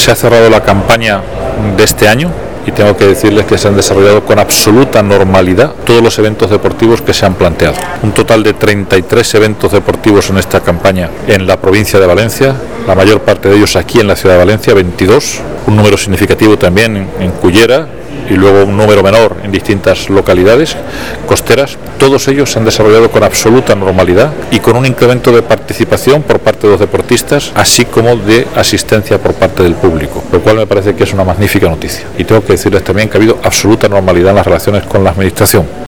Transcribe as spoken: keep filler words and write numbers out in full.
Se ha cerrado la campaña de este año y tengo que decirles que se han desarrollado con absoluta normalidad todos los eventos deportivos que se han planteado. Un total de treinta y tres eventos deportivos en esta campaña en la provincia de Valencia, la mayor parte de ellos aquí en la ciudad de Valencia, veintidós, un número significativo también en, en Cullera, y luego un número menor en distintas localidades costeras. Todos ellos se han desarrollado con absoluta normalidad y con un incremento de participación por parte de los deportistas, así como de asistencia por parte del público, lo cual me parece que es una magnífica noticia. Y tengo que decirles también que ha habido absoluta normalidad en las relaciones con la administración.